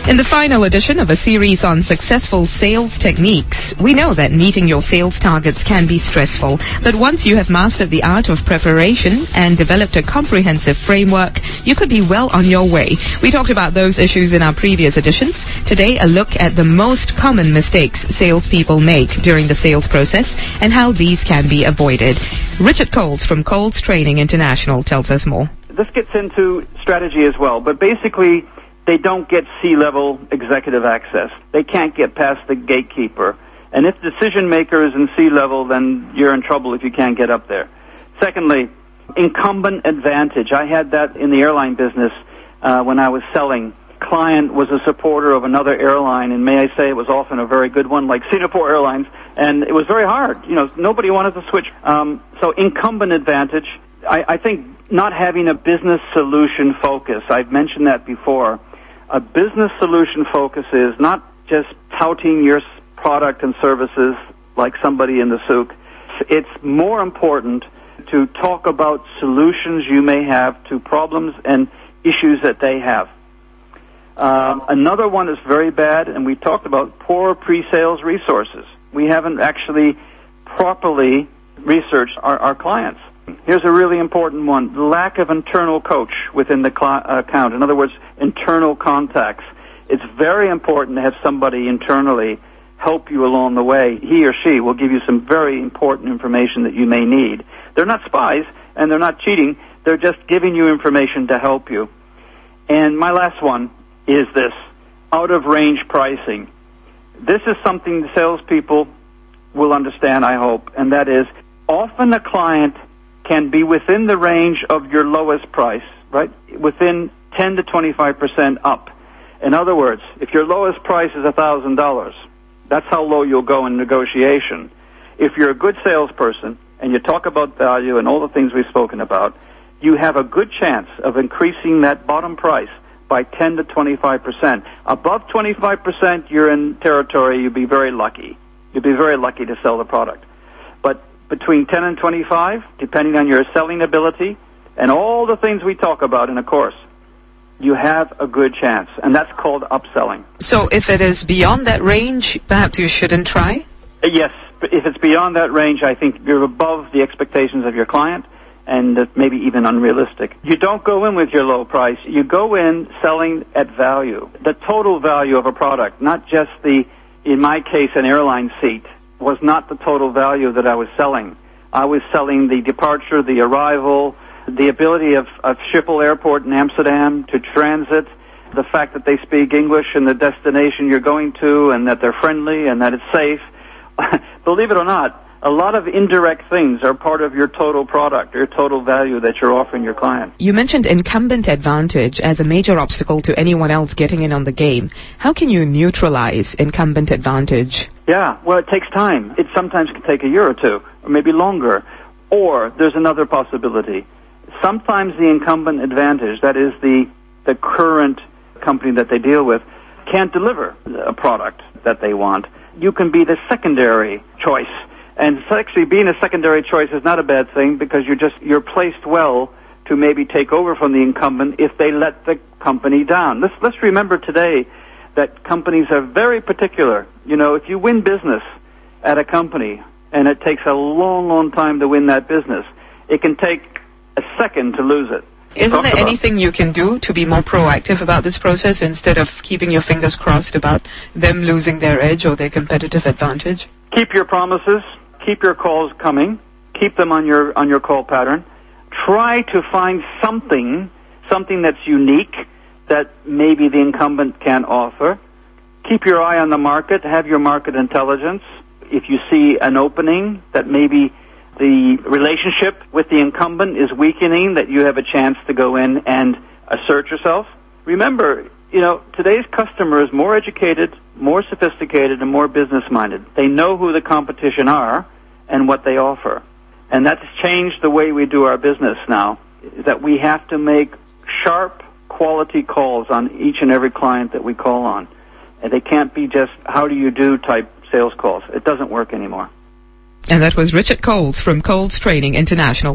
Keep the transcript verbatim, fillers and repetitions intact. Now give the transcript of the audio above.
In the final edition of a series on successful sales techniques, we know that meeting your sales targets can be stressful, but once you have mastered the art of preparation and developed a comprehensive framework, you could be well on your way. We talked about those issues in our previous editions. Today, a look at the most common mistakes salespeople make during the sales process and how these can be avoided. Richard Coles from Coles Training International tells us more. This gets into strategy as well, but basically, they don't get C-level executive access. They can't get past the gatekeeper. And if decision maker is in C-level, then you're in trouble if you can't get up there. Secondly, incumbent advantage. I had that in the airline business uh, when I was selling. Client was a supporter of another airline, and may I say it was often a very good one, like Singapore Airlines, and it was very hard. You know, nobody wanted to switch. Um, so incumbent advantage. I, I think not having a business solution focus. I've mentioned that before. A business solution focus is not just touting your product and services like somebody in the souk. It's more important to talk about solutions you may have to problems and issues that they have. Um, another one is very bad, and we talked about poor pre-sales resources. We haven't actually properly researched our, our clients. Here's a really important one. The lack of internal coach within the cl- account. In other words, internal contacts. It's very important to have somebody internally help you along the way. He or she will give you some very important information that you may need. They're not spies, and they're not cheating. They're just giving you information to help you. And my last one is this, out-of-range pricing. This is something the salespeople will understand, I hope, and that is often a client can be within the range of your lowest price, right? Within ten to twenty-five percent up. In other words, if your lowest price is one thousand dollars, that's how low you'll go in negotiation. If you're a good salesperson and you talk about value and all the things we've spoken about, you have a good chance of increasing that bottom price by ten to twenty-five percent. Above twenty-five percent, you're in territory, you'd be very lucky. You'd be very lucky to sell the product. But between ten and twenty-five, depending on your selling ability and all the things we talk about in a course, you have a good chance, and that's called upselling. So if it is beyond that range, perhaps you shouldn't try? Yes, if it's beyond that range, I think you're above the expectations of your client, and uh, maybe even unrealistic. You don't go in with your low price. You go in selling at value, the total value of a product, not just the, in my case, an airline seat, was not the total value that I was selling. I was selling the departure, the arrival, the ability of, of Schiphol Airport in Amsterdam to transit, the fact that they speak English in the destination you're going to, and that they're friendly and that it's safe. Believe it or not, a lot of indirect things are part of your total product, your total value that you're offering your client. You mentioned incumbent advantage as a major obstacle to anyone else getting in on the game. How can you neutralize incumbent advantage? Yeah, well, it takes time. It sometimes can take a year or two, or maybe longer. Or there's another possibility. Sometimes the incumbent advantage, that is the, the current company that they deal with, can't deliver a product that they want. You can be the secondary choice. And actually being a secondary choice is not a bad thing because you're just, you're placed well to maybe take over from the incumbent if they let the company down. Let's, let's remember today that companies are very particular. You know, if you win business at a company and it takes a long, long time to win that business, it can take a second to lose it. Isn't there anything you can do to be more proactive about this process instead of keeping your fingers crossed about them losing their edge or their competitive advantage? Keep your promises. Keep your calls coming. Keep them on your on your call pattern. Try to find something, something that's unique that maybe the incumbent can offer. Keep your eye on the market. Have your market intelligence. If you see an opening that maybe the relationship with the incumbent is weakening, that you have a chance to go in and assert yourself. Remember, you know, today's customer is more educated, more sophisticated, and more business-minded. They know who the competition are and what they offer. And that's changed the way we do our business now, is that we have to make sharp, quality calls on each and every client that we call on. And they can't be just, how do you do type sales calls. It doesn't work anymore. And that was Richard Coles from Coles Training International.